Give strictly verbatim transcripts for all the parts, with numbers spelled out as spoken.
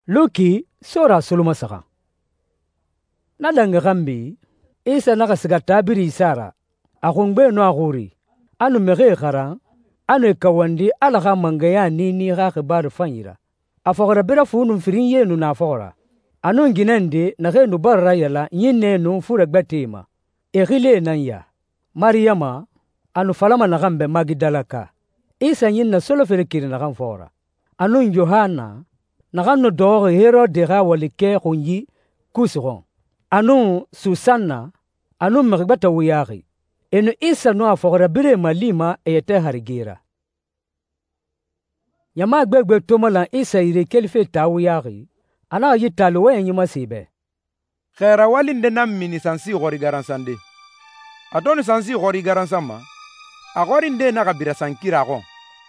Luki sura suluma saka. Nadanga gambi isa naga siga tabiri isara akungbe no aguri anu mege khara anu kawandi alaga mangaya nini ga khibar fanyira afogora bira funu firin yenu na afogora anu nginende nage nu barra yala nyinne nu fura gbatima egile nanya Mariama anu falama nagambe magidalaka isa nyinna solo fere kiri nagam fora anu Yohana nagano dore hero de ga walike khunyi kusron anu Susanna anu magbata wiyari enu isa no afogora bire malima eyete harigira yama gbegbe tomala isa ire kelfe tawiyari ana yitalo wenyi masibe khera walinde nam mini sansi gori garansande atoni sansi gori garansama agori nde naga bira sankira go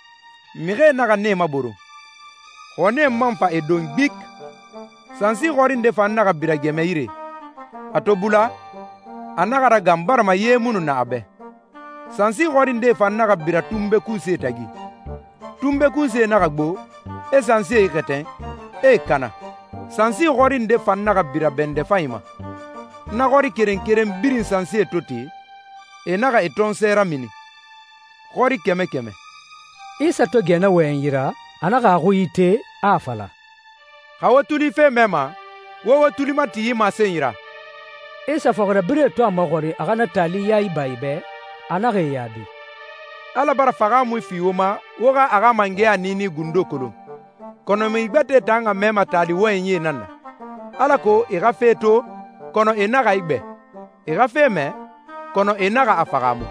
mire naga nema buru hone mamfa edon bik sansi gori nde fan naga bira gemeire atobula anagara gambar ma yemunu na abe sansi gori nde fan naga bira tumbe kuse tagi tumbe kuse naga gbo e sansi e keten e kana sansi gori nde fan naga bira bende faima na gori keren keren birin sansi e toti e naga eton sera mini gori keme keme isa to gena wenyira anaga huyite afala hawa tuli fe mema wo tuli mati yima senyira isa fogora bire to amagori agana tali yayi baibe anage yabi ala bara faga mu fiwoma woga aga mangea nini gundo kolo kono mi gbete tanga mema tali wenye nanna ala ko iga feto kono enaga igbe iga feme kono enaga afagamu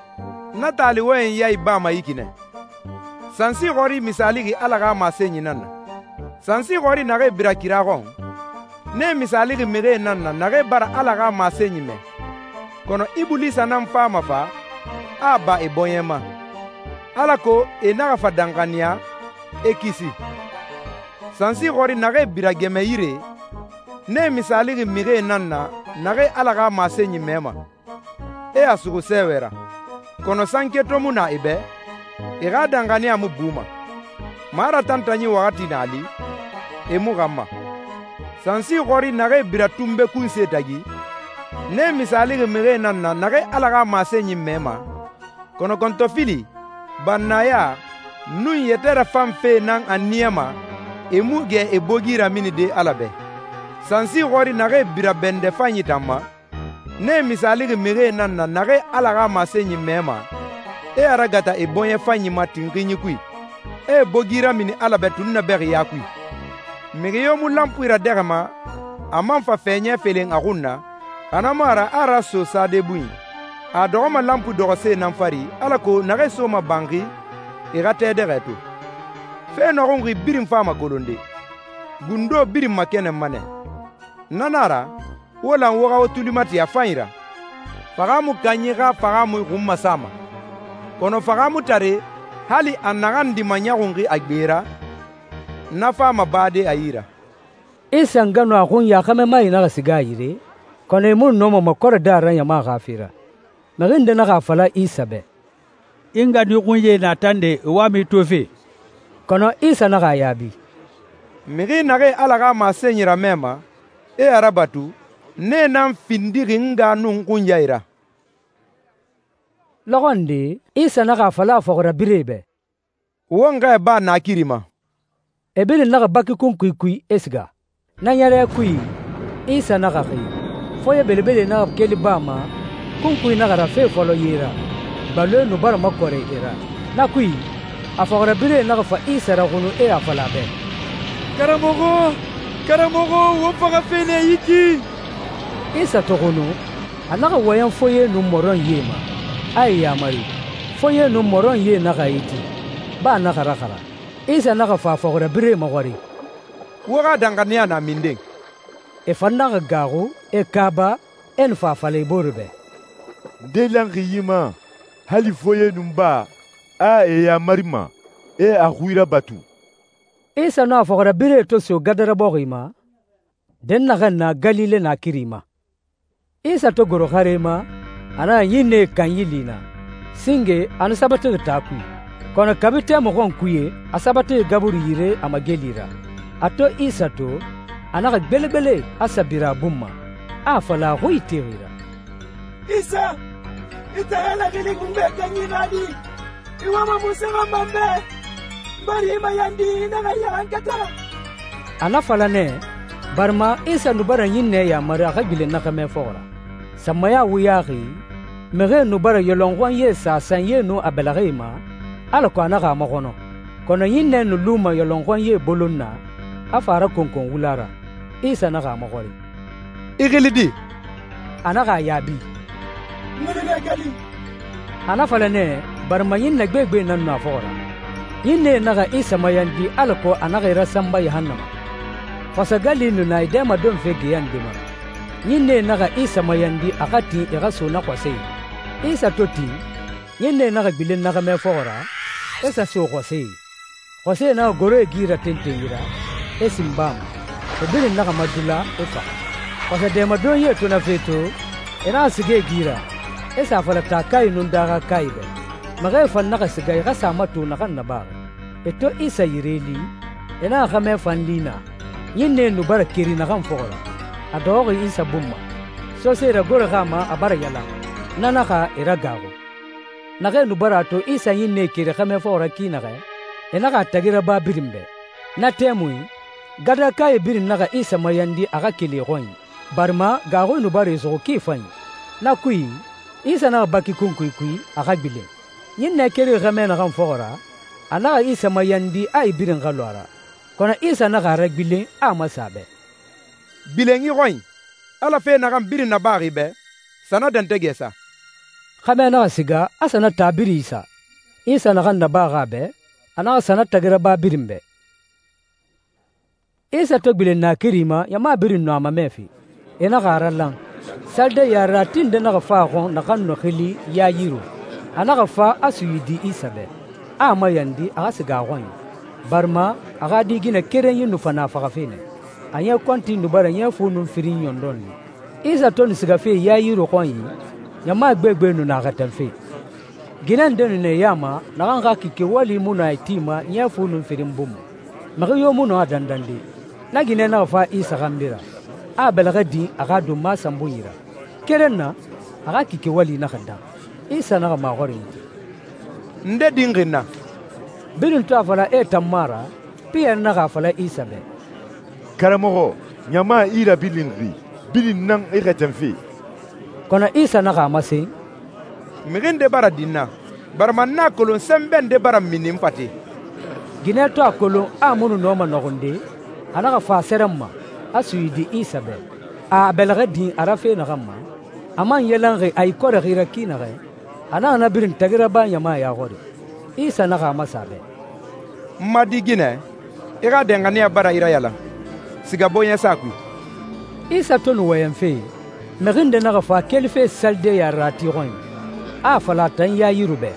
na tali wen yayi ba ma yikine sansi gori misali gi ala ga masenyi nanna sansi gori nage birakira gon ne misali gi mire nanna nage bara ala ga masenyi me kono ibulisa nan fama fa aba e bonyema ala ko enaga fa dangania ekisi sansi gori nage birageme yire ne misali gi mire nanna nage ala ga masenyi mema e asugo sewera kono sanketo muna ibe iga dangania mu buma mara tantanyi wakati nali emu gamma sansi gori nage bira tumbe kunse tagi ne misali gi mire nanna nage ala ga masenyi mema kono kontofili bannaya nun yetera famfe nan aniyama emu ge ebogira mini de alabe sansi gori nage bira bende fanyi tamma ne misali gi mire nanna nage ala ga masenyi mema e aragata e bonye fanyi matinginyi kui e bogira mini alabe tunna beri yakui mige yomu lampuira derma amam fa fenye feleng agunna anamara ara so sade bui a dogoma lampu dogose namfari alako nage soma bangi e gate deretu fe nogongi birim fama kolonde gundo birim makene mane nanara wola woga otulimati ya fanyira fagamu kanyiga fagamu gumma sama kono fagamu tare hali anagandi manyagungi agbera na fama bade ayira isa ngano akun ya kame mai na sigayire kono mun nomo makora daran ya ma gafira maginde na gafala isa be inga di kunye na tande wami tofe kono isa na gayabi migi nage alaga masenyira mema e arabatu ne nan findiri nga nun kunyaira logonde isa na gafala fogora birebe wonga ba na kirima ebele na baki kun kui kui esga na nyare kui isa na gafi foye belebele na keli bama kun kui na gara fe folo yira balo no bar makore ira na kui afogora bire na gafa isa ra gunu e afala be karamogo karamogo wo faga fene yiki isa to gunu anaga wayan foye no moron yema ay ya mari foye no moron ye na gaiti ba na gara gara isa na gafa afogora bire magori woga dangania na mindeng e fanna gago e kaba en fa fale borbe de langiyima hali foye numba a e ya marima e a huira batu isa na fogora bire to so gadara bogima den na ganna galile na kirima isa to goro harema ana yine kanyilina singe an sabate taku kono kabite mo gon kuye asabate gaburu yire amagelira ato isa to anaga gbelegbele asabira bumma a fala hui tirira isa ita ela gili kumbe kanyinadi iwama musanga mambe bari mayandi naga yankata ana fala ne barma isa nubara yinne ya mara gile nakame fora samaya wuyari mere nubara yolongwan ye sa sanye no abelagema ala ko anaga magono kono yinne no luma yolongwan ye bolonna afara konkon wulara isa naga magori igilidi anaga yabi ngene gali ana fala ne barma yinne gbegbe nan na fora yinne naga isa mayandi ala ko anaga rasamba yahannama fasagali nu na idema don fege yandima yinne naga isa mayandi akati iraso na kwase isa toti yinne naga bilen naga me fora esa so kwase kwase na gore gira tentengira esimbam to bilen naga madula efa kwase dema don ye to na feto ina sige gira esa fala takai nun daga kaibe magai fan naga sigai ga sama to naga na ba eto isa yireli ina ga me fanlina yinne nu bara kiri na kan fora adogi isa bumma so se ra gore gama abara yala nana ka ira gago naga nu bara to isa yinne kiri kame fora kina ga ina ka tagira ba birimbe na temui gada kai birin naga isa mayandi aga kili goin barma gago nu bare so ki fan na kui isa na baki kunkui kui aga bile yinne kiri kame na kan fora ana isa mayandi ai birin galwara kona isa na gara bile ama sabe bilengi goin ala fe na gam birin na bari be sana dante gesa kame na siga asana tabiri isa isa na ganda baga be ana sana tagira ba birimbe isa to bilen na kirima ya ma birin no ama mefi ina gara lan salde ya ratin de na fa gon na kan no khili ya yiru ana ga fa asuyidi isa be ama yandi aga siga goin barma aga digina keren yinu fana fagafene anya konti nubara nya funu firin yondoni isa ton sigafe ya yiro konyi nyama gbegbe nu na gatanfe ginan denu ne yama na ganga kike wali muna itima nya funu firin bum maga yo muno adandande na gine na fa isa gambira a belagadi aga do ma sambuyira keren na aga kike wali na khanda isa na ma gori nde dingina birin to afala e tamara piyan na gafala isa be karamogo nyama ira bilingri bilin nan iratanfi kona isa na ga mase mirinde bara dinna barman na kolon semben de bara minim pati gine to akolo amunu no ma nogonde anaga fa seramma asuyidi isa be a belagadi arafe na gamma aman yelange ay kore gira kina ge ana na birin tagira ba nyama ya gore isa na ga masabe madi gine ira dengania bara ira yala siga boyen sakui isa tonu wayan fe merinde na ga fa kelfe salde ya rati gon a fala tan ya yirube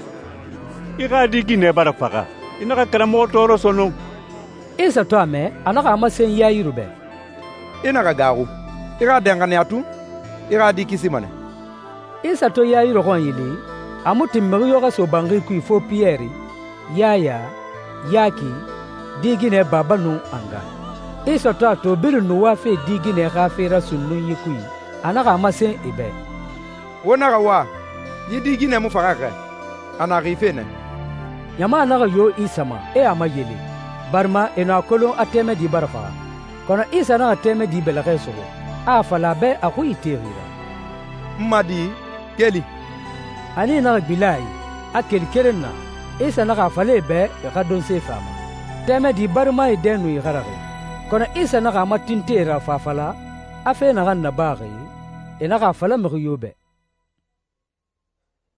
ira di gine bara faga ina ka kala mo toro sono isa to ame ana ga masen ya yirube ina ga garu ira dengania tu ira di kisimane isa to ya yiro gon yili amuti meri yo ga so bangi ku fo pierre yaya yaki digine babanu anga isa to to biru no wa fe digine ga fera sunu yikui anaga masen ibe wona ga wa yi digine mu faraka ana rifene yama anaga yo isama e ama yele barma ena kolon ateme di barfa kono isa na ateme di belage so a fala be a ku iterira madi keli ani na bilai akel kerenna isa na ga fale be ga don se fama teme di barma e denu i garare kono isa na ga matintera fa fala afe na ga na bari ena ga fala mo yobe